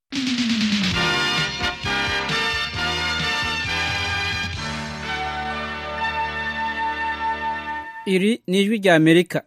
Iri ni ijwi rya Amerika.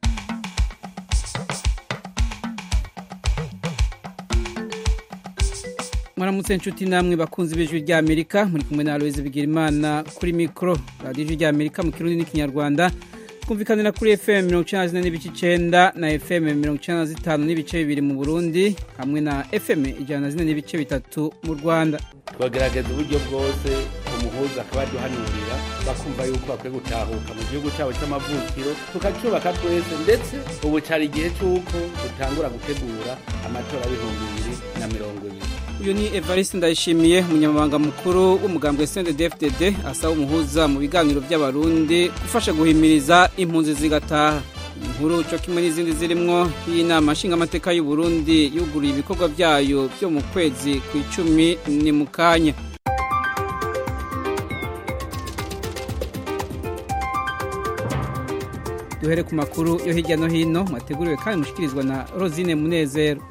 Mwaramutse nshuti namwe bakunzi b'ijwi rya Amerika, muri kumwe na Aloise Bigirimana kuri mikro. Radio ijwi rya Amerika mu Kirundi n'Ikinyarwanda. Kumvikanira kuri FM 94.9 na FM 95 n'ibice bibiri mu Burundi, hamwe na FM 104 n'ibice bitatu mu Rwanda. Twagerageza uburyo bwose umuhuza akabaduhanurira bakumva yuko bakwiye gutahuka mu gihugu cyabo cy'amavukiro, tukacyubaka twese, ndetse ubu cyari igihe cy'uko dutangura gutegura amatora y'2020. Uyu ni Evariste Ndayishimiye, umunyamabanga mukuru w'umugambwe CNDD-FDD, asaba umuhuza mu biganiro by'abarundi gufasha guhimiriza impunzi zigataha. Inkuru cyo kimwe n'izindi zirimwo y'inama nshingamateka y'u Burundi yuguriye ibikorwa byayo byo mu kwezi ku 10 ni mukanya. Duhere ku makuru yo hirya no hino mwateguriwe kandi mushikirizwa na Rosine Munezero.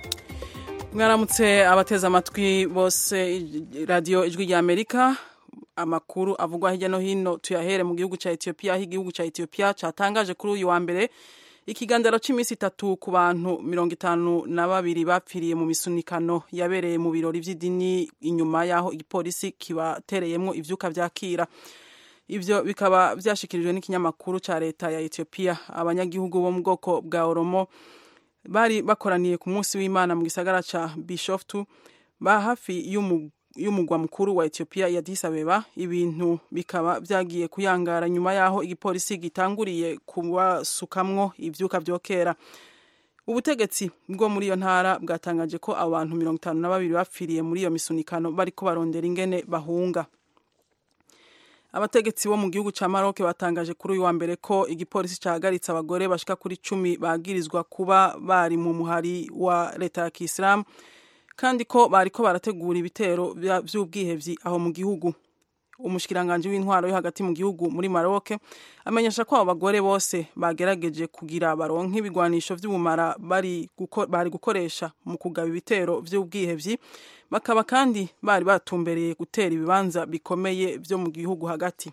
Mwaramutse abateza amatwi bose radio ijwi rya Amerika. Amakuru avugwa hirya no hino tuyahere mu gihugu ca Ethiopia. Aho igihugu ca Ethiopia catangaje kuri uyu wa mbere ikigandaro c'imisi 3 ku bantu 52 bapfiriye mu misunikano yabereye mu birori vy'idini inyuma yaho igipolisi kibatereyemwo ivyuka vyakira. Ivyo bikaba vyashikirijwe n'ikinyamakuru ca leta ya Ethiopia. Abanyagihugu bo mu bwoko bwa Oromo bari bakoraniye ku munsi w'Imana mu gisagara ca Bishoftu ba hafi y'umugwa mukuru wa Ethiopia ya Addis Abeba. Ibintu bikaba vyagiye kuyangara nyuma yaho igipolisi gitanguriye kubasukamwo ivyuka vyokera. Ubutegetsi bwo muri iyo ntara bwatangaje ko abantu 52 bapfiriye muri iyo misunikano bariko barondera ingene bahunga. Abategetsi bo mu gihugu ca Maroc batangaje kuri uyu wa mbere ko igipolisi cahagaritse abagore bashika kuri 10 bagirizwa kuba bari mu muhari wa leta ya Kiislamu, kandi ko bariko barategura ibitero vy'ubwihevyi aho mu gihugu. Umushikiranganje w'intwaro yo hagati mu gihugu muri Maroc amenyesha ko abo bagore bose bagerageje kugira baronke ibigwanisho vy'ubumara bari gukoresha mu kugaba ibitero vy'ubwihevyi, bakaba kandi bari batumbereye gutera ibibanza bikomeye vyo mu gihugu hagati.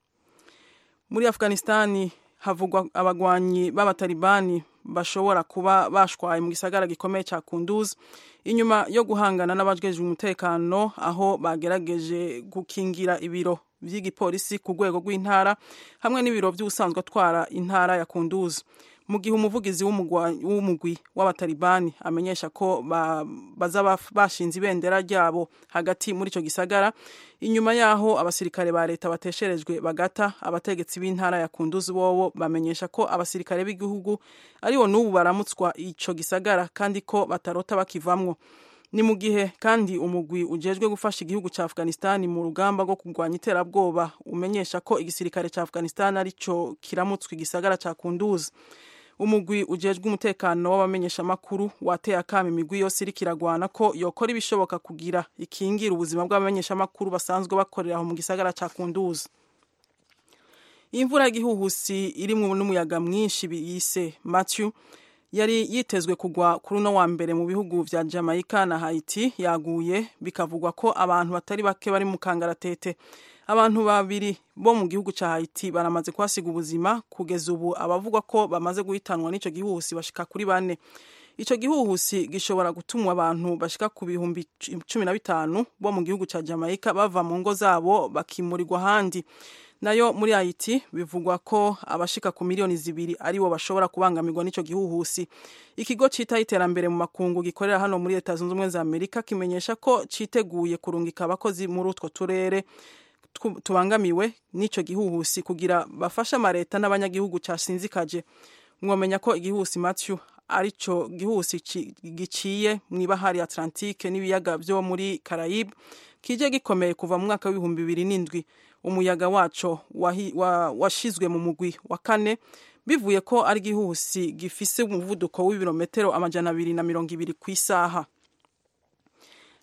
Muri Afghanistan havugwa abagwanyi b'abatalibani bashobora kuba bashwaye mu gisagara gikomeye ca Kunduz inyuma yo guhangana n'abajejwe umutekano, aho bagerageje gukingira ibiro vy'igipolisi ku rwego rw'intara hamwe n'ibiro vy'usanzwe atwara intara ya Kunduz, mu gihe umuvugizi w'umugwi w'abatalibani amenyesha ko baza bashinze ibendera ryabo hagati muri ico gisagara inyuma yaho abasirikare ba leta batesherejwe bagata. Abategetsi b'intara ya Kunduz bobo bamenyesha ko abasirikare b'igihugu aribo n'ubu baramutswa ico gisagara kandi ko batarota bakivamwo. Ni mu gihe kandi umugwi ujejwe gufasha igihugu ca Afghanistan mu rugamba rwo kurwanya iterabwoba umenyesha ko igisirikare ca Afghanistan arico kiramutswa igisagara ca Kunduz. Umugwi ujejwe umutekano w'abamenyesha makuru wateye akami imigwi yose iri kiragwana ko yokora ibishoboka kugira ikingira ubuzima bw'abamenyesha makuru basanzwe bakorera aho mu gisagara ca Kunduz. Imvura y'igihuhusi irimwo n'umuyaga mwinshi biyise Matthew yari yitezwe kugwa kuri no wa mbere mu bihugu vya Jamaica na Haiti yaguye, bikavugwa ko abantu batari bake bari mu kangaratete. Abantu babiri bo mu gihugu ca Haiti baramaze kwasiga ubuzima kugeza ubu. Abavugwa ko bamaze guhitanwa n'ico gihuhusi bashika kuri 4. Ico gihuhusi gishobora gutumwa abantu bashika ku bihumbi 15 bo mu gihugu ca Jamaica bava mu ngo zabo bakimurirwa handi. Nayo muri Haiti bivugwa ko abashika ku miliyoni 2 aribo bashobora kubangamirwa n'ico gihuhusi. Ikigo cita iterambere mu makungu gikorera hano muri Leta Zunze Ubumwe za Amerika kimenyesha ko citeguye kurungika abakozi muri utwo turere tubangamiwe n'ico gihuhusi kugira bafasha amareta n'abanyagihugu casinzikaje. Mwomenya ko igihuhusi Matthew arico gihuhusi giciye mw'ibahari Atlantique n'ibiyaga byo muri Caraïbe, kije gikomeye kuva mu mwaka w'2007. Umuyaga waco washizwe mu mugwi wa 4 bivuye ko ari gihuhusi gifise umuvuduko w'ibirometero 220 kw'isaha.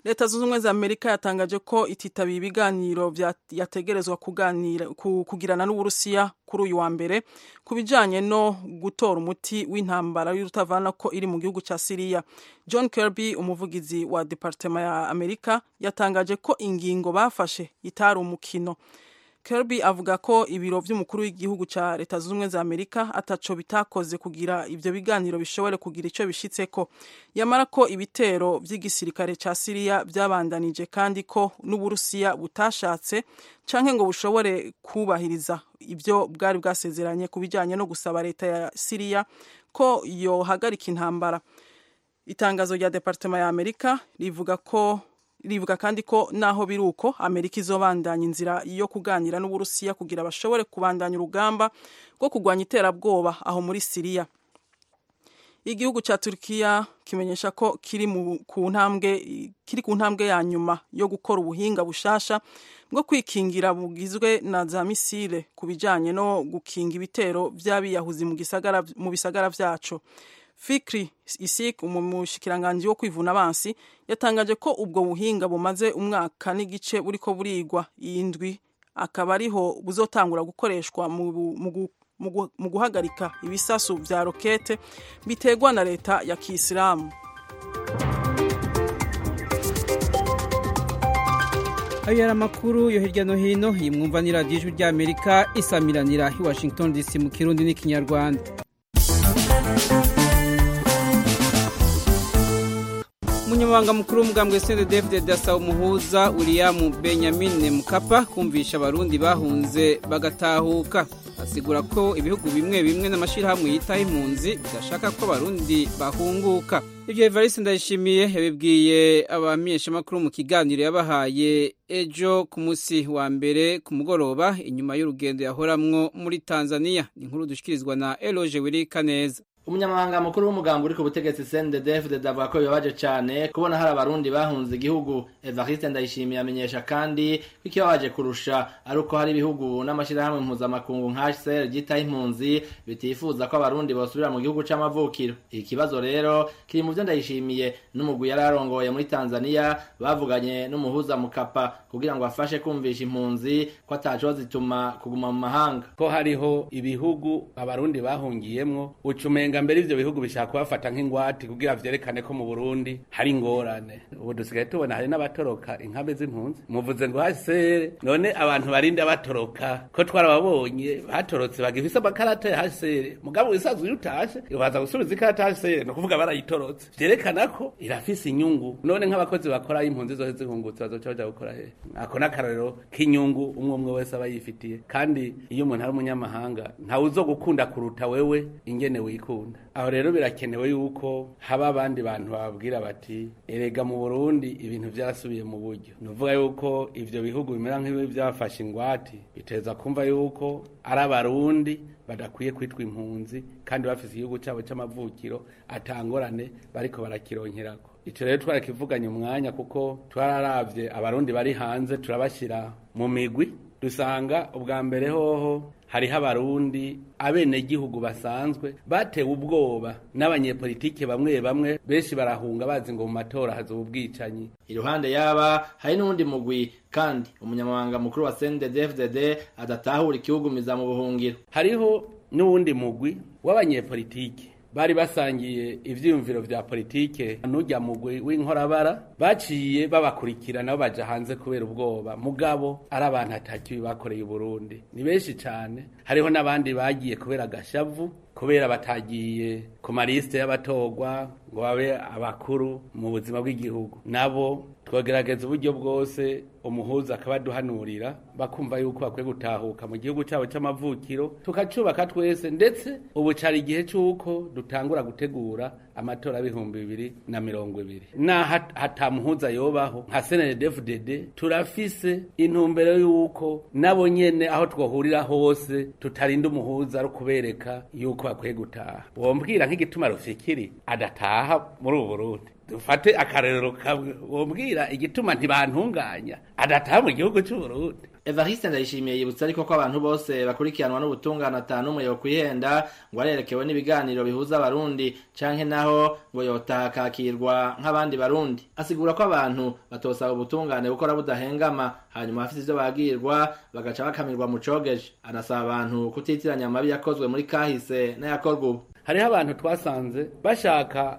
Leta zunze ubumwe za Amerika yatangaje ko ititabiye ibiganiro yategerezwa kugirana n'Uburusiya kuri uyu wa mbere kubijanye no gutora umuti w'intambara y'urutavana ko iri mu gihugu ca Syria. John Kirby, umuvugizi wa Departement ya Amerika, yatangaje ko ingingo bafashe itari umukino. Kirby avuga ko ibiro vy'umukuru w'igihugu ca Leta zunze ubumwe za Amerika ataco bitakoze kugira ivyo biganiro bishobore kugira ico bishitseko. Yamara ko ibitero vy'igisirikare ca Syria vyabandanije kandi ko n'Uburusiya butashatse canke ngo bushobore kubahiriza ivyo bwari bwasezeranye kubijanye no gusaba leta ya Syria ko yohagarika intambara. Itangazo rya Departement ya Amerika rivuga kandi ko naho biruko Amerika izobandanya inzira yo kuganira n'Uburusiya kugira bashobore kubandanya urugamba rwo kugwanya iterabwoba aho muri Syria. Igihugu ca Turkiya kimenyesha ko kiri ku ntambwe ya nyuma yo gukora ubuhinga bushasha bwo kwikingira bugizwe na za misile kubijanye no gukinga ibitero vy'abiyahuzi mu bisagara vyaco. Fikri Isik, umushikiranganji wo kwivuna abansi, yatangaje ko ubwo buhinga bumaze umwaka n'igice buriko burigwa indwi, akaba ariho buzotangura gukoreshwa mu guhagarika ibisasu vya rokete bitegwa na leta ya Kiislamu. Ayo yari amakuru yo hirya no hino yimwumva ni radiyo ijwi rya Amerika isamiranira i Washington DC mu Kirundi n'Ikinyarwanda. Umunyamabanga mukuru w'umugambwe CNDD-FDD asaba umuhuza William Benjamin Mkapa kumvisha abarundi bahunze bagatahuka. Asigura ko ibihugu bimwe bimwe n'amashirahamwe yitaho impunzi bidashaka ko abarundi bahunguka. Ibyo Evariste Ndayishimiye yabibwiye abamenyesha makuru mu kiganiro yabahaye ejo ku munsi wa mbere ku mugoroba inyuma y'urugendo yahoramwo muri Tanzania. Inkuru dushikirizwa na Eloge Wirikaneza. Umunyamabanga mukuru w'umugambwe uri ku butegetsi CNDD-FDD avuga ko bibabaje cyane kubona hari abarundi bahunze igihugu. Evariste Ndayishimiye amenyesha kandi ko ikibabaje kurusha ari uko hari ibihugu n'amashirahamwe mpuzamakungu nka HCR ryitaho impunzi bitifuza ko abarundi bosubira mu gihugu c'amavukiro. Ikibazo rero kiri mu byo Ndayishimiye n'umugwi yari arongoye muri Tanzania bavuganye n'umuhuza Mkapa kugira ngo afashe kumvisha impunzi ko ataco zituma kuguma mu mahanga. Ko hariho ibihugu abarundi bahungiyemwo ucumenga mbere ivyo bihugu bishaka kubafata nk'ingwati kugira vyerekane ko mu Burundi hari ingorane. Ubu dusigaye tubona hari n'abatoroka inkambe z'impunzi. Muvuze ngo HCR, none abantu barinda batoroka ko twarababonye batorotse bagifise amakarata ya HCR. Mugabo wisazu yutashe ubaza gusubiza ikarata ya HCR no kuvuga barayitorotse. Vyerekana ko irafise inyungu. None nk'abakozi bakora impunzi zo zihungutse bazoca baja gukora he? Ako nakarero k'inyungu umwe wese aba yifitiye. Kandi iyo umuntu ari umunyamahanga nta uzo gukunda kuruta wewe ingene wikunda. Aho rero birakenewe yuko haba abandi bantu bababwira bati erega mu Burundi ibintu byasubiye mu buryo. Nuvuga yuko ivyo bihugu bimera nk'ibi byafashe ingwati biteza kumva yuko ari abarundi badakwiye kwitwa impunzi kandi bafise igihugu cyabo c'amavukiro atangorane bariko barakironkerako. Ico rero twarakivuganye umwanya kuko twararavye abarundi bari hanze turabashira mu migwi dusanga ubwa mbere hoho hariho abarundi abene gihugu basanzwe batewe ubwoba n'abanyepolitike bamwe benshi barahunga bazi ngo mu matora hazoba ubwicanyi. Iruhande yaba hari n'undi mugwi kandi umunyamabanga mukuru wa CNDD-FDD adatahura ikihugumiza mu buhungiro. Hariho n'uwundi mugwi w'abanyepolitike bari basangiye ivyiyumviro vya politike n'ujya mugwi w'inkorabara baciye babakurikira nabo baja hanze kubera ubwoba. Mugabo ari abantu atakibi bakoreye Burundi ni benshi cyane. Hariho n'abandi bagiye kubera agashavu kubera batagiye ku mariste y'abatogwa ngo babe abakuru mu buzima bw'igihugu. Nabo twagerageza uburyo bwose umuhuza akabaduhanurira bakumva yuko bakwiye gutahuka mu gihugu cyabo c'amavukiro tukacubaka twese, ndetse ubu cari igihe cy'uko dutangura gutegura amatora y'ibihumbi 2020 na hatamuhuza yobaho nka CNDD-FDD turafise intumbero yuko nabo nyene aho twohurira hose tutarinda umuhuza ari kubereka yuko bakwiye gutaha. Wombwira nk'igituma Rufikiri adataha muri ubu Burundi? Dufate akarerero kamwe, wombwira igituma ntibantunganya adataha mu gihugu cy'u Burundi? Evariste Ndayishimiye yibutsa ariko ko abantu bose bakurikiranwa n'ubutungane atanumwe yo kwihenda ngo arerekewe n'ibiganiro bihuza abarundi canke naho ngo yotaha kakirwa nk'abandi barundi. Asigura ko abantu batosaba ubutungane gukora budahengama hanyuma bafite ivyo bagirwa bagaca bakamirwa mu cogeje. Anasaba abantu kutitiranya amabi yakozwe muri kahise n'ayakorwa ubu. Hariho abantu twasanze bashaka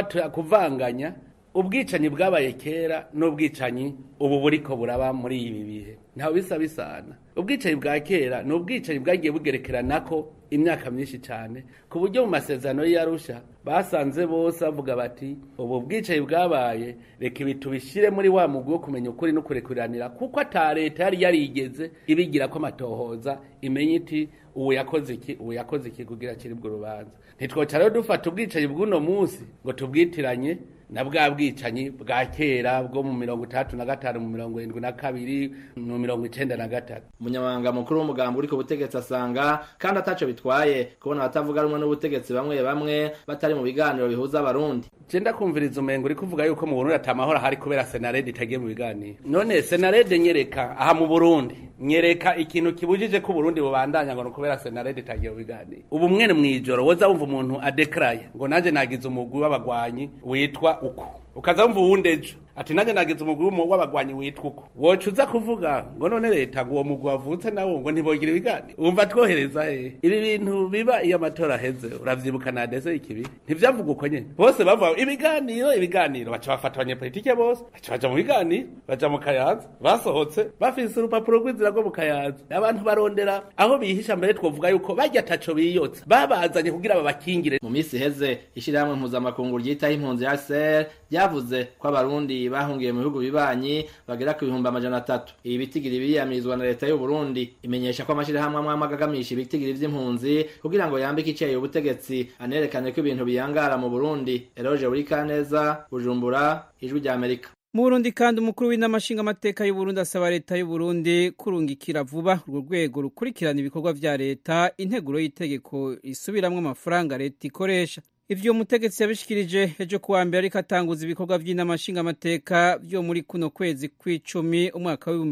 kuvanganya ubwicanyi bwabaye kera n'ubwicanyi ubu buriko buraba muri ibi bihe. Ntaho bisa bisana. Ubwicanyi bwa kera n'ubwicanyi bwagiye bugerekeranako imyaka myinshi cyane ku buryo mu masezerano y'Arusha basanze bose bavuga bati ubu bwicanyi bwabaye reka ibitubishire muri wa mugwi wo kumenya ukuri no kurekuranira kuko ata leta yari yarigeze ibigira ko amatohoza imenye iti ubu yakoze iki kugira kiri bwo rubanza. Ntitwoca rero dufata ubwicanyi bw'uno munsi ngo tubwitiranye na bwa bwicanyi bwa kera bwo mu 1935 mu 1972 mu 1993. Umunyamabanga mukuru w'umugambi uriko butegetsi asanga kandi ataco bitwaye kubona batavuga rumwe n'ubutegetsi bamwe batari mu biganiro bihuza abarundi. Cenda kumviriza umengo uri kuvuga yuko mu Burundi atamahoro hari kubera Senarede itagiye mu biganiro. None Senarede nyereka aha mu Burundi nyereka ikintu kibujije ko Burundi bubandanya ngo kubera Senarede itagiye mu biganiro. Ubu mwene mwijoro woza wumva umuntu adekraye ngo nanje nagize umugwi w'abagwanyi witwa uko ukaza wumva uwundejo ati nanje nagize umugwi w'abagwanyi witwa uko woca uza kuvuga ngo none leta ngo uwo mugwi wavutse nawo ngo ntibogira ibiganiro umva twohereza ibi bintu biba iyo amatora aheze uravyibuka na dese ikibi ntivyavuga uko nyene bose bavuga ibiganiro baca bafata abanyepolitike bose baca baja mu biganiro baja mu Kayanza basohotse bafise urupapuro rw'inzira rwo mu Kayanza abantu barondera aho bihisha mbere twovuga yuko barya taco biyotsa babazanye kugira babakingire. Mu misi heze ishirahamwe mpuzamakungu ryitaho impunzi ya CR yavuze ko abarundi bahungiye mu bihugu bibanyi bagera ku 300,000. Ibi bitigiri biriyamirizwa na leta y'u Burundi imenyesha ko amashirahamwe amwe agamisha ibitigiri vy'impunzi kugira ngo yambike icyayi ubutegetsi anerekane ko ibintu biyangara mu Burundi. Eroje Burikaneza, Bujumbura, Ijwi rya Amerika. Mu Burundi kandi umukuru w'inamashinga amateka y'u Burundi asaba leta y'u Burundi kurungikira vuba urwo rwego rukurikirana ibikorwa vya leta integuro y'itegeko isubiramwe amafaranga leta ikoresha. Ivyo mutegetsi yabishikirije ejo kuwa mbere ariko atanguza ibikorwa vy'inamashinga amateka vyo muri kuno kwezi kw'icumi umwaka wa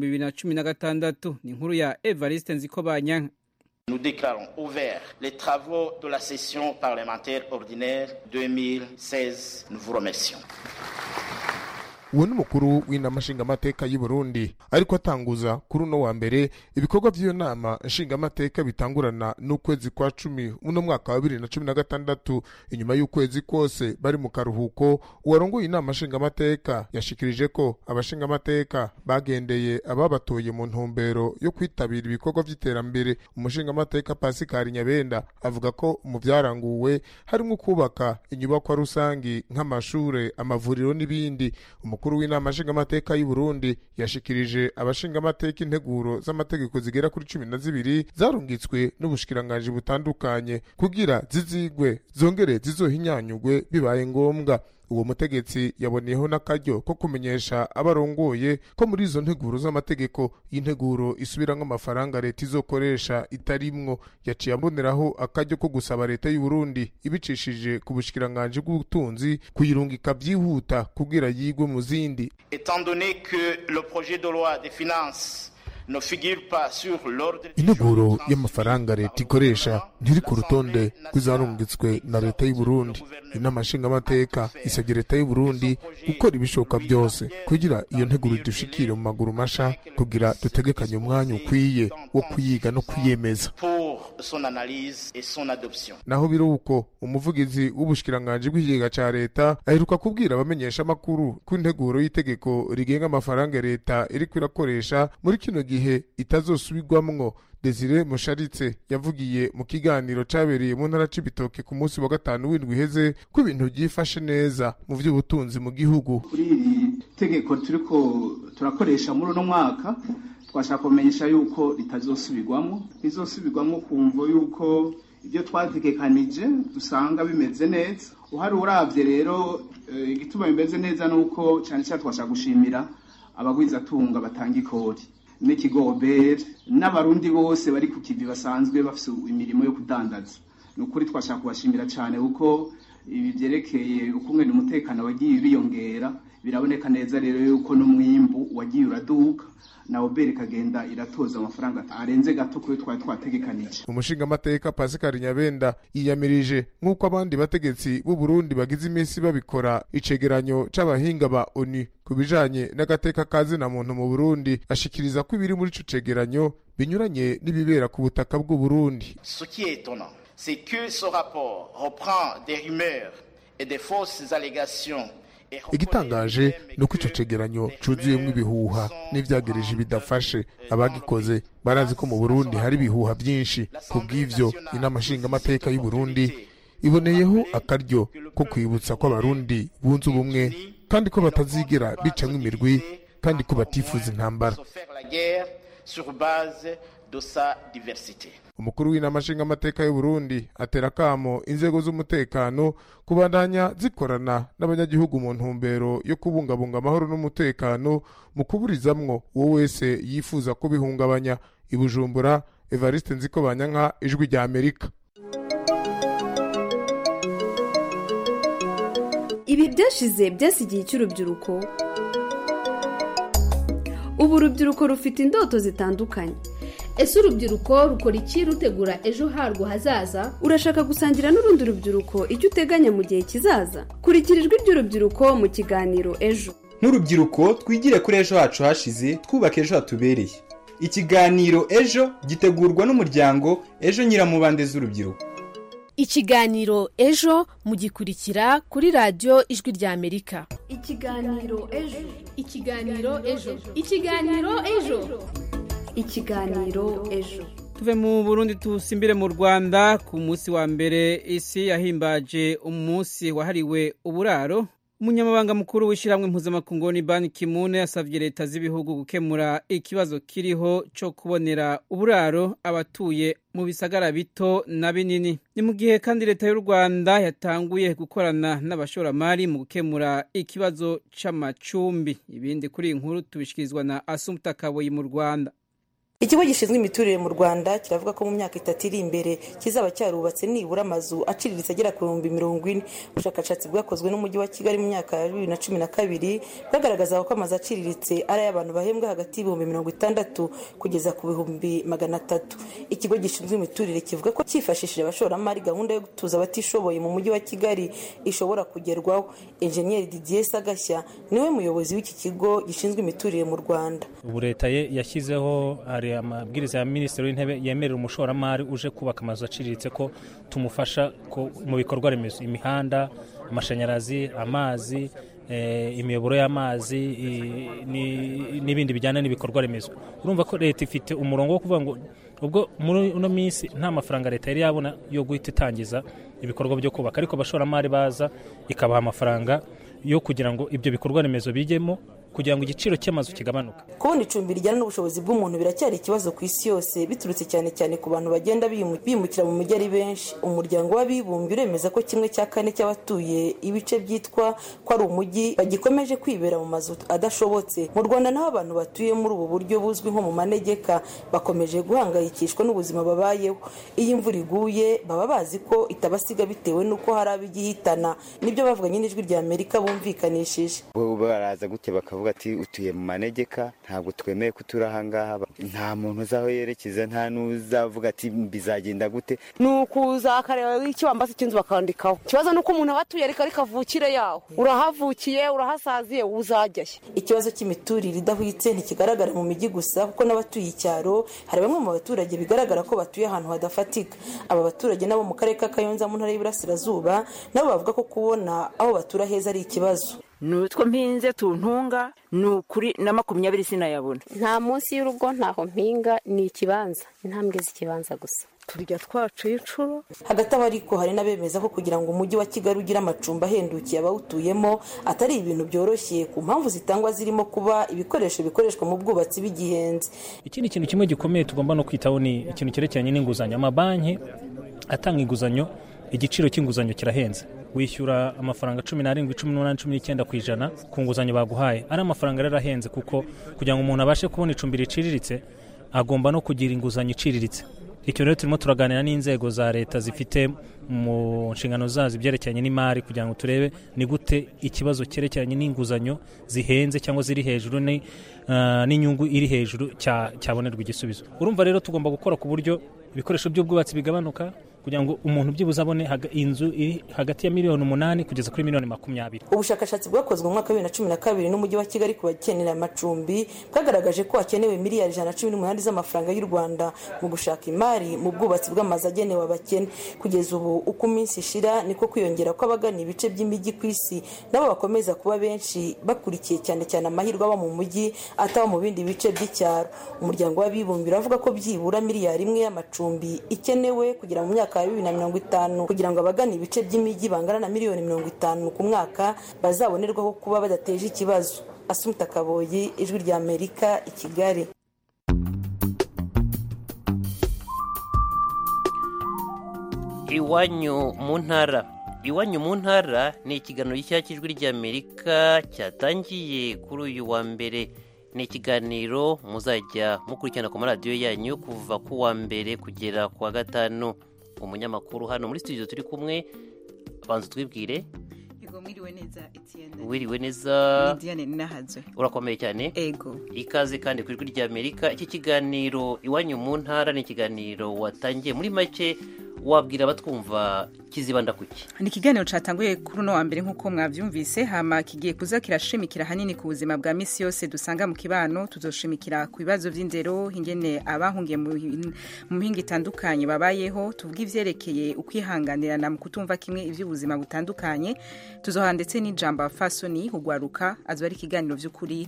2016. Ni inkuru ya Evariste Nzikobanyanka. Nous déclarons ouverts les travaux de la session parlementaire ordinaire 2016. Nous vous remercions. Uwo ni mukuru w'inamashinga amateka y'u Burundi ariko atanguza kuri uno wa mbere ibikorwa vy'iyo nama nshinga amateka bitangurana n'ukwezi kwa 10 uno mwaka wa 2016. Inyuma y'ukwezi kose bari mu karuhuko uwarongoye inama nshinga amateka yashikirije ko abashinga amateka bagendeye ababatoye mu ntumbero yo kwitabira ibikorwa vy'iterambere. Umushinga amateka Pascal Nyabenda avuga ko mu vyaranguwe harimo kubaka inyubako rusangi nk'amashure, amavuriro n'ibindi. Umukuru w'inama nshinga amateka y'u Burundi yashikirije abashinga amateka integuro z'amategeko zigera kuri 12 zarungitswe n'ubushikiranganje butandukanye kugira zizigwe zongere zizohinyanyugwe bibaye ngombwa. Uwo mutegetsi yaboneyeho n'akaryo ko kumenyesha abarongoye ko muri izo nteguro z'amategeko y'integuro isubiramwe amafaranga leta izokoresha itarimwo. Yaciye aboneraho akaryo ko gusaba leta y'u Burundi ibicishije ku bushikiranganje bw'ubutunzi kuyirungika byihuta kugira yigwe mu zindi. Étant donné que le projet de loi des finances integuro y'amafaranga leta ikoresha ntiri ku rutonde rw'izarungitswe na leta y'u Burundi, inama nshinga amateka isabye leta y'u Burundi gukora ibishoboka byose kugira iyo nteguro dushikire mu maguru masha kugira dutegekanye umwanya ukwiye wo kuyiga no kuyemeza. Naho biruko umuvugizi w'ubushikiranganje bw'ikigega ca leta aheruka kubwira abamenyesha makuru ko integuro y'itegeko rigenga amafaranga leta iri kwirakoresha muri kino gihe itazosubirwamwo. Desire Musharitse yavugiye mu kiganiro cabereye mu ntara c'Ibitoke ku munsi wa 5 w'indwi heze ko ibintu byifashe neza mu vy'ubutunzi mu gihugu. Kuri tegeko turiko turakoresha muri no mwaka twashaka kumenyesha yuko rizosubirwamwo kumvo yuko ibyo twategekanije dusanga bimeze neza. Uhari uravye rero igituma bimeze neza nuko cyane cyane twashaka gushimira abagwiza tunga batanga ikori n'ikigobere n'abarundi bose bari ku kivi basanzwe bafise imirimo yo kudandaza. Nukuri twashaka kubashimira cyane uko ibi byerekeye ukungene umutekano wagiye biyongera, biraboneka neza rero yuko n'umwimbu wagiye uraduka, na Oberi kagenda iratoza amafaranga arenze gato kuri twari twategekanije. Umushingamateka Pascal Nyabenda yiyamirije nk'uko abandi bategetsi b'u Burundi bagize iminsi babikora icegeranyo c'abahinga ba ONU kubijanye n'agateka kazi na muntu mu Burundi, ashikiriza ko ibiri muri ico cegeranyo binyuranye n'ibibera ku butaka bw'u Burundi. Ce qui est étonnant, c'est que ce rapport reprend des rumeurs et des fausses allégations. Igitangaje nuko ico cegeranyo cuzuyemwo ibihuha n'ivyagereje bidafashe. Abagikoze barazi ko mu Burundi hari ibihuha byinshi. Kubw'ivyo inama nshingamateka y'u Burundi iboneyeho akaryo ko kwibutsa ko abarundi bunze ubumwe kandi ko batazigera bicamwo imirwi kandi ko batifuza intambara. Umukuru w'inama nshingamateka y'u Burundi atera kamo inzego z'umutekano kubandanya zikorana n'abanyagihugu mu ntumbero yo kubungabunga amahoro n'umutekano mu kuburizamwo uwo wese yifuza ko bihungabanya. I Bujumbura, Evariste Nzikobanyanka, Ijwi rya Amerika. Ibi byashize byasigiye cy'urubyiruko. Ubu urubyiruko rufite indoto zitandukanye. Ese urubyiruko rukora iki rutegura ejo harwo hazaza? Urashaka gusangira n'urundi rubyiruko icyo uteganya mu gihe kizaza? Kurikira ijwi ry'urubyiruko mu kiganiro Ejo. Nk'urubyiruko twigire kuri ejo hacu hashize, twubaka ejo hatubereye. Ikiganiro Ejo gitegurwa n'umuryango Ejo Nyiramubande z'urubyiruko. Ikiganiro Ejo mugikurikira kuri radio Ijwi rya Amerika. Ikiganiro Ejo. Ikiganiro Ejo. Ikiganiro Ejo. Ikiganiro Ejo. Tuve mu Burundi tusimbire mu Rwanda. Ku munsi wa mbere isi yahimbaje umunsi wahariwe uburaro. Umunyamabanga mukuru w'ishiramwe mpuzamakungu Ban Ki-moon yasavye leta z'ibihugu gukemura ikibazo kiriho cyo kubonera uburaro abatuye mu bisagara bito na binini. Ni mu gihe kandi leta y'u Rwanda yatanguye gukorana n'abashoramari mu gukemura ikibazo c'amacumbi. Ibindi kuri inkuru tubishikirizwa na Assumpta Kaboyi mu Rwanda. Ikigo gishinzwe imiturire mu Rwanda kiravuga ko mu myaka 3 iri imbere kizaba cyarubatse nibura amazu aciriritse agera ku 40,000. Ubushakashatsi bwakozwe n'umujyi wa Kigali mu myaka ya 2012 bwagaragaza ko amazu aciriritse ari y'abantu bahembwa hagati y'60 kugeza ku 300. Ikigo gishinzwe imiturire kivuga ko cyifashishije abashoramari gahunda yo gutuza abatishoboye mu mujyi wa Kigali ishobora kugerwaho. Engineer Didier Sagashya niwe muyobozi w'iki kigo gishinzwe imiturire mu Rwanda. Ubu leta yashyizeho amabwiriza ya Minisitiri w'Intebe yemerera umushoramari uje kubaka amazu aciriritse ko tumufasha mu bikorwa remezo, imihanda, amashanyarazi, amazi, imiyoboro y'amazi n'ibindi bijyana n'ibikorwa remezo. Urumva ko leta ifite umurongo wo kuvuga ngo ubwo muri uno minsi nta mafaranga leta yari yabona yo guhita itangiza ibikorwa byo kubaka, ariko abashoramari baza ikabaha amafaranga yo kugira ngo ibyo bikorwa remezo bijyemo kugira ngo igiciro cy'amazu kigabanuka. Kubona icumbi rijyana n'ubushobozi bw'umuntu biracyari ikibazo ku isi yose, biturutse cyane cyane ku bantu bagenda bimukira mu mujyi ari benshi. Umuryango w'abibumbye uremeza ko 1/4 cy'abatuye ibice byitwa ko ari umujyi bagikomeje kwibera mu mazu adashobotse. Mu Rwanda naho abantu batuye muri ubu buryo buzwi nko mu manegeka bakomeje guhangayikishwa n'ubuzima babayeho. Iyi imvura iguye baba bazi ko itabasiga bitewe nuko hari abigihitana. Nibyo bavuganye n'Ijwi rya Amerika bumvikanishije. Baraza gute bakavuga ati utuye mu manegeka, ntabwo twemeye kutura ahangaha, nta muntu uzaho yerekeza, nta n'uzavuga ati bizagenda gute. Nukuza akareba icyo bambase cy'inzu bakandikaho. Ikibazo nuko umuntu abatuye ariko kavukire yaho, urahavukiye urahasaziye uzajyahe. Ikibazo cy'imiturire idahwitse ntikigaragara mu mijyi gusa, kuko n'abatuye icyaro hari bamwe mu baturage bigaragara ko batuye ahantu hadafatika. Aba baturage nabo mu karere ka Kayonza mu ntara y'Iburasirazuba nabo bavuga ko kubona aho batura heza ari ikibazo. Nutwo mpinze tuntunga nukuri na 20 sinayabona. Nta munsi y'urugo ntaho mpinga, ni ikibanza, intambwe z'ikibanza gusa. Turya twacu y'icuro. Hagati aho ariko hari n'abemeza ko kugira ngo umujyi wa Kigali ugire amacumbi ahendukiye abawutuyemo atari ibintu byoroshye, ku mpamvu zitangwa zirimo kuba ibikoresho bikoreshwa mu bwubatsi bigihenze. Ikindi kintu kimwe gikomeye tugomba no kwitaho ni ikintu cyerekeranye n'inguzanyo. Amabanki atanga inguzanyo, igiciro cy'inguzanyo kirahenze. Wishyura amafaranga 17, 18, 19% ku nguzanyo baguhaye. Ari amafaranga rero ahenze kuko kugira ngo umuntu abashe kubona icumbi riciriritse agomba no kugira inguzanyo iciriritse. icyo rero turimo turaganira n'inzego za leta zifite mu nshingano zazo ibyerekeranye n'imari kugira ngo turebe ni gute ikibazo cyerekeranye n'inguzanyo zihenze cyangwa ziri hejuru n'inyungu iri hejuru cyabonerwa igisubizo. Urumva rero tugomba gukora ku buryo ibikoresho by'ubwubatsi bigabanuka kugira ngo umuntu byibuze abone inzu iri hagati ya $8,000,000 kugeza kuri $20,000,000. Ubushakashatsi bwakozwe mu mwaka wa 2012 n'umujyi wa Kigali ku bakenera amacumbi bwagaragaje ko hakenewe miliyari 118 z'amafaranga y'u Rwanda mu gushaka imari mu bwubatsi bw'amazu agenewe abakene. Kugeza ubu uko iminsi ishira niko kwiyongera ko abagana ibice by'imijyi ku isi nabo bakomeza kuba benshi bakurikiye cyane cyane amahirwe aba mu mujyi ataba mu bindi bice by'icyaro. Umuryango w'abibumbye uravuga ko byibura miliyari 1 y'amacumbi ikenewe kugira mu myaka 2050 kugira ngo abagana ibice by'imijyi bangana na miliyoni 50 ku mwaka bazabonerwaho kuba badateje ikibazo. Asumta Kaboyi, Ijwi rya Amerika, i Kigali. Iwanyu mu ntara. Iwanyu mu ntara ni ikiganiro cy'Ijwi rya Amerika cyatangiye kuri uyu wa mbere. Ni ikiganiro muzajya mukurikirana ku maradiyo yanyu kuva ku wa mbere kugera ku wa gatanu. Umunyamakuru hano muri studio turi kumwe, banza twibwire. Yego, mwiriwe neza Etienne. Wiriwe neza. Diane Ninahazwe. Urakomeye cyane. Ego. Ikaze kandi ku Ijwi rya Amerika. Iki kiganiro Iwanyu mu ntara ni ikiganiro watangiye muri make, wabwira abatwumva kizibanda kuki? Ni ikiganiro cyatanguye kuri uno wa mbere nk'uko mwabyumvise, hama kigiye kuza kirashimikira hanini ku buzima bwa misi yose dusanga mu kibano. Tuzoshimikira ku bibazo by'indero, ingene abahungiye mu mihinga itandukanye babayeho, tuvuga ivyerekeye ukwihanganirana mu kutumva kimwe ivy'ubuzima butandukanye. Tuzoha ndetse n'ijambo fasoni hugwaruka, azo ari ikiganiro vy'ukuri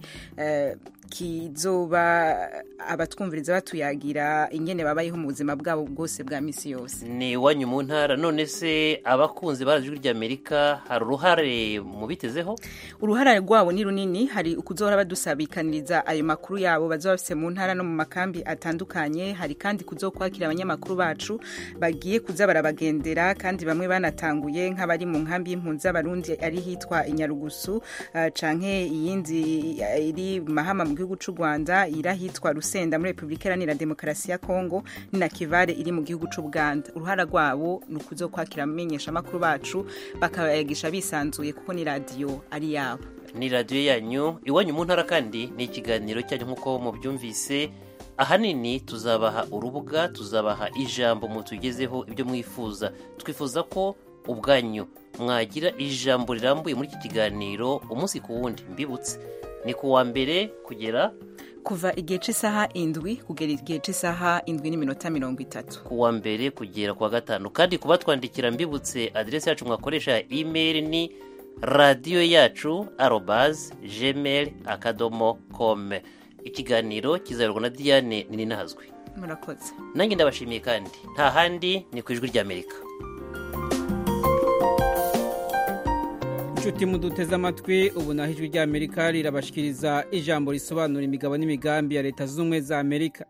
kizoba abatwumviriza batuyagira ingene babayeho mu buzima bwabo bwose bwa misi yose. Ni Iwanyu mu ntara. None se abakunzi b'Ijwi rya Amerika hari uruhare mu bitezeho? Uruhare rwabo ni runini. Hari ukuzohora badusabikaniriza ayo makuru yabo bazoba bafise mu ntara no mu makambi atandukanye. Hari kandi kuzokwakira abanyamakuru bacu bagiye kuza barabagendera, kandi bamwe banatanguye nk'abari mu nkambi y'impunzi z'abarundi ari hitwa Inyarugusu, canke iyindi iri Mahama mu gihugu cy'u Rwanda, irahitwa Rusenda muri Republika Iharanira Demokarasi ya Kongo, ni na Kivale iri mu gihugu cy'u Buganda. Uruhara rwabo ni ukuzokwakira amenyesha makuru bacu bakayagisha bisanzuye kuko ni radio ari yabo. Ni radio yanyu Iwanyu mu ntara, kandi ni ikiganiro cyanyu nk'uko mubyumvise. Ahanini tuzabaha urubuga, tuzabaha ijambo mutugezeho ibyo mwifuza. Twifuza ko ubwanyu mwagira ijambo rirambuye muri iki kiganiro umunsi ku wundi. Mbibutse ni ku wa mbere kugera kuva igihe cy'isaha 7 kugera igihe cy'isaha 7:30. Ku wa mbere kugera ku wa gatanu. Kandi kuba twandikira, mbibutse adresse yacu mwakoresha email ni radioyacu@gmail.com. Ikiganiro kizayorwa na Diane Ninahazwe. Murakoze. Nanjye ndabashimiye, kandi nta handi ni ku Ijwi rya Amerika. Inshuti muduteze amatwi, ubu naho Ijwi rya Amerika rirabashikiriza ijambo risobanura imigabo n'imigambi ya Leta Zunze Ubumwe za Amerika.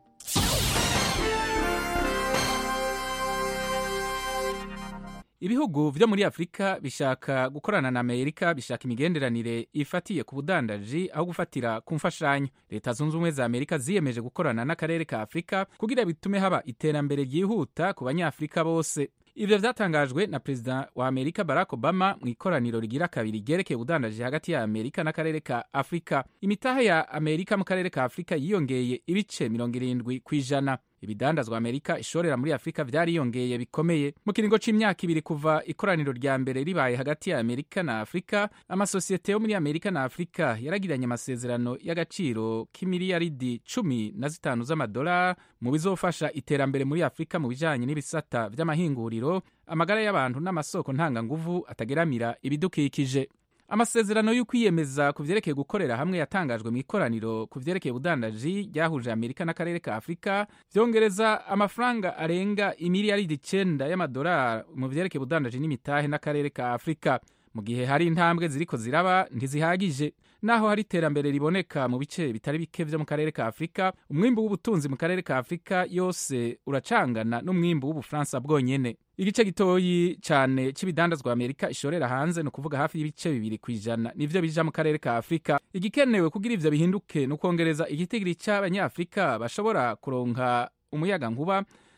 Ibihugu vyo muri Afrika bishaka gukorana na Amerika, bishaka imigenderanire ifatiye ku budandaji aho gufatira ku mfashanyo. Leta Zunze Ubumwe za Amerika ziyemeje gukorana n'akarere ka Afrika kugira bitume haba iterambere ryihuta ku banyafrika bose. Ivyo vyatangajwe na Perezida wa Amerika Barack Obama mu ikoraniro rigira kabiri ryerekeye ubudandaji hagati ya Amerika n'akarere ka Afrika. Imitaha ya Amerika mu karere ka Afrika yiyongeye ibice 70%. Ibidandazwa Amerika ishorera muri Afrika vyariyongeye bikomeye. Mu kiringo c'imyaka 2 kuva ikoraniro rya mbere ribaye hagati ya Amerika na Afrika, amasosiyete yo muri Amerika na Afrika yaragiranye amasezerano y'agaciro k'imiliyaridi 15 z'amadolari mu bizofasha iterambere muri Afrika mu bijanye n'ibisata vy'amahinguriro, amagara y'abantu n'amasoko ntanganguvu atageramira ibidukikije. Amasezerano y'ukwiyemeza ku vyerekeye gukorera hamwe yatangajwe mu ikoraniro ku vyerekeye ubudandaji ryahuje Amerika n'akarere ka Afrika, vyongereza amafaranga arenga imiliyaridi 9 y'amadolari mu vyerekeye ubudandaji n'imitahe n'akarere ka Afrika. Mu gihe hari intambwe ziriko ziraba ntizihagije, naho hari iterambere riboneka mu bice bitari bike vyo mu karere ka Afrika, umwimbu w'ubutunzi mu karere ka Afrika yose uracangana n'umwimbu w'Ubufaransa bwonyene. Igice gitoyi cyane c'ibidandazwa Amerika ishorera hanze, no kuvuga hafi y'ibice 2% nivyo bija mu karere ka Afrika. Igikenewe kugira ivyo bihinduke no kongereza igitigiri c'abanyafrika bashobora kuronka umuyaga nkuba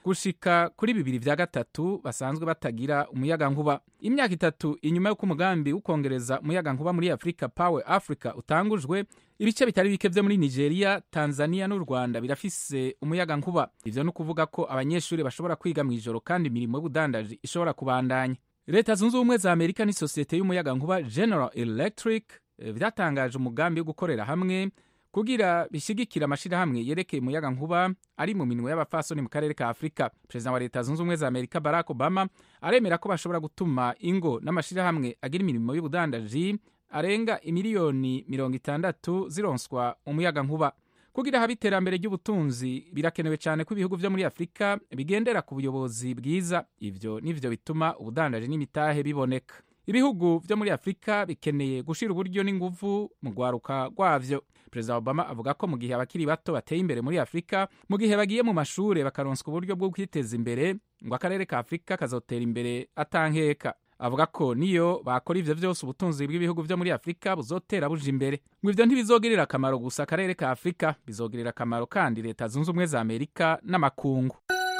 gushika kuri 2/3 basanzwe batagira umuyagankuba. Imyaka 3 inyuma yo kumugambi ukongereza umuyagankuba muri Africa Power Africa utangujwe, ibice bitari bike vyo muri Nigeria, Tanzania n'u Rwanda birafise umuyagankuba. Ivyo no kuvuga ko abanyeshuri bashobora kwiga mu ijoro kandi imirimo y'ubudandaji ishobora kubandanya. Leta Zunze Ubumwe za Amerika n'isosiyete y'umuyagankuba General Electric vyatangaje umugambi wo gukorera hamwe kugira bishigikira amashirahamwe yerekeye umuyagankuba ari mu minwe y'abafasoni mu karere ka Afrika. President wa Leta Zunze Ubumwe za Amerika Barack Obama aremera ko bashobora gutuma ingo n'amashirahamwe agira imirimo y'ubudandaji arenga imiliyoni 60 zironswa umuyagankuba. Kugira habe iterambere ry'ubutunzi birakenewe cyane ko ibihugu vyo muri Afrika bigendera ku buyobozi bwiza. Ivyo nivyo bituma ubudandaji n'imitahe biboneka. Ibihugu vyo muri Afrika bikeneye gushira uburyo n'inguvu mu gwaruka gwavyo. President Obama avuga ko mu gihe abakiri bato bateye imbere muri Afrika, mu gihe bagiye mu mashure bakaronswa uburyo bwo kwiteza imbere, ngo akarere ka Afrika kazotera imbere atankeka. Avuga ko niyo bakora ivyo vyose ubutunzi bw'ibihugu vyo muri Afrika buzotera buje imbere. Ngo ivyo ntibizogirira akamaro gusa akarere ka Afrika, bizogirira akamaro kandi Leta Zunze Ubumwe za Amerika n'amakungu.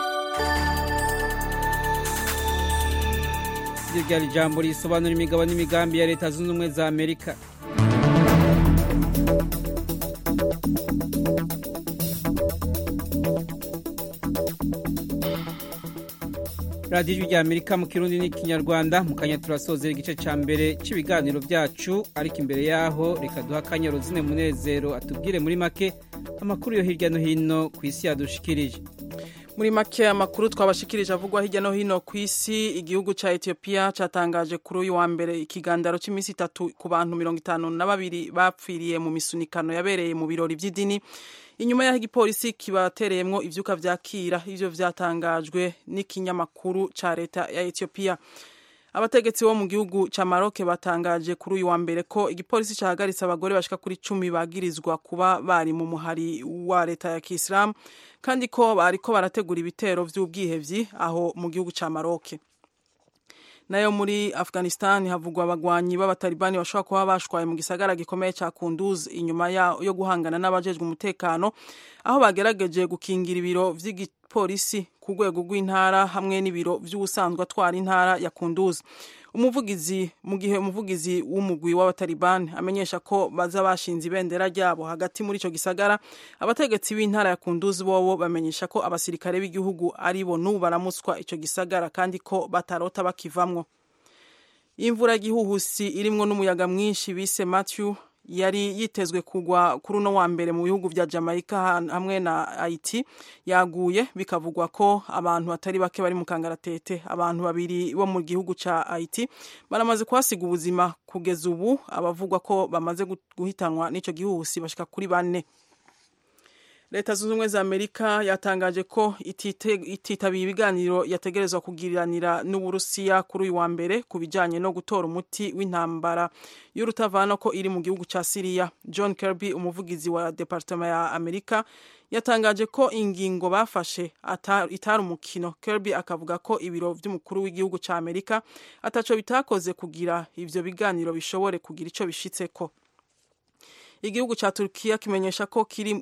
Ryari jambo risobanura imigabo n'imigambi ya Leta Zunze Ubumwe za Amerika. Radio ya Amerika mu Kirundi n'Ikinyarwanda mu kanya turasozera igice ca mbere c'ibiganiro vyacu, ariko imbere yaho reka duha akanya Rozine Munezero atubwire muri make amakuru yo hirya no hino ku isi yadushikirije. Muri make amakuru twabashikirije avugwa hirya no hino ku isi, igihugu ca Ethiopia catangaje kuri uyu wa mbere ikigandaro c'imisi 3 ku bantu 52 bapfiriye mu misunikano yabereye mu birori vy'idini inyuma y'aho igipolisi kibatereyemwo ivyuka vyakira. Ivyo vyatangajwe n'ikinyamakuru ca leta ya Ethiopia. Abategetsi bo mu gihugu ca Maroc batangaje kuri uyu wa mbere ko igipolisi cahagaritse abagore bashika kuri 10 bagirizwa kuba bari mu muhari wa leta ya Kiislamu kandi ko bariko barategura ibitero vy'ubwihevyi aho mu gihugu ca Maroc. Nayo muri Afghanistan havugwa abagwanyi b'abatalibani bashobora kuba bashwaye mu gisagara gikomeye ca Kunduz inyuma yo guhangana n'abajejwe umutekano, aho bagerageje gukingira ibiro vy'igipolisi ku rwego rw'intara hamwe n'ibiro vy'ubusanzwe atwara intara ya Kunduz. Umuvugizi w'umugwi w'abatalibani amenyesha ko baza bashinze ibendera ryabo hagati muri ico gisagara. Abategetsi b'intara ya Kunduz bobo bamenyesha ko abasirikare b'igihugu aribo n'ubu baramutswa ico gisagara kandi ko batarota bakivamwo. Imvura gihuhusi irimwo n'umuyaga mwinshi bise Matthew yari yitezwe kugwa kuri no wa mbere mu bihugu vya Jamaica hamwe na Haiti yaguye, bikavugwa ko abantu batari bake bari mu kangaratete. Abantu babiri bo mu gihugu ca Haiti baramaze kwasiga ubuzima kugeza ubu, abavugwa ko bamaze guhitanwa n'ico gihuhusi bashika kuri 4. Leta Zunze Ubumwe za Amerika yatangaje ko ititabiye ibiganiro yategerezwa kugiriranira n'Uburusiya kuri uyu wa mbere kubijanye no gutora umuti w'intambara y'urutavana ko iri mu gihugu ca Syria. John Kirby, umuvugizi wa Departement ya Amerika, yatangaje ko ingingo bafashe itari umukino. Kirby akavuga ko ibiro vy'umukuru w'igihugu ca Amerika ataco bitakoze kugira ivyo biganiro bishobore kugira ico bishitseko. Igihugu ca Turkiya kimenyesha ko kiri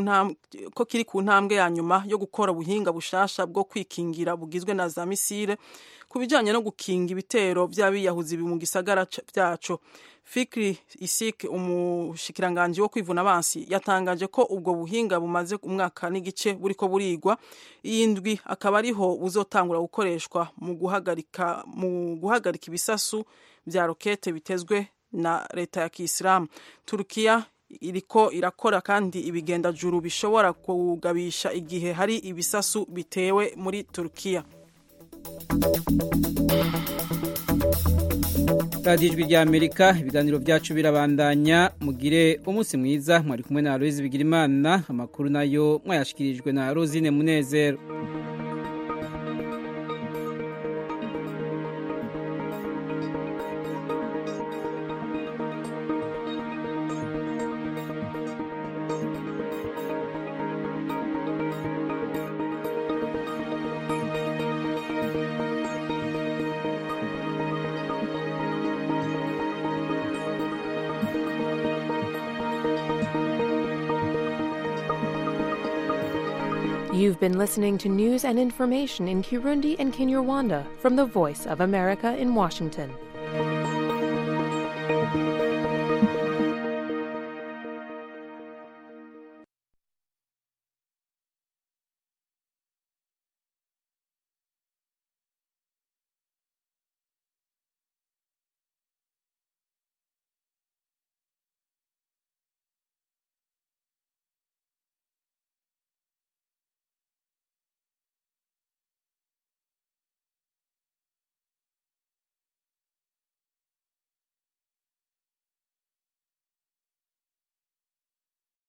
ku ntambwe ya nyuma yo gukora ubuhinga bushasha bwo kwikingira bugizwe na za misile kubijanye no gukinga ibitero vy'abiyahuzi mu gisagara vyaco. Fikri Isik, umushikiranganje wo kwivuna abansi, yatangaje ko ubwo buhinga bumaze umwaka n'igice buriko burigwa. Iyindwi akaba ariho buzotangura gukoreshwa mu guhagarika ibisasu vya rokete bitezwe na leta ya Kiislamu. Turkiya iriko irakora kandi ibigenda juru bishobora kugabisha igihe hari ibisasu bitewe muri Turkiya. Radio Ijwi rya Amerika, ibiganiro vyacu birabandanya. Mugire umunsi mwiza. Mwari kumwe na Aloise Bigirimana. Amakuru nayo mwayashikirijwe na Rozine Munezero. You've been listening to news and information in Kirundi and Kinyarwanda from the Voice of America in Washington.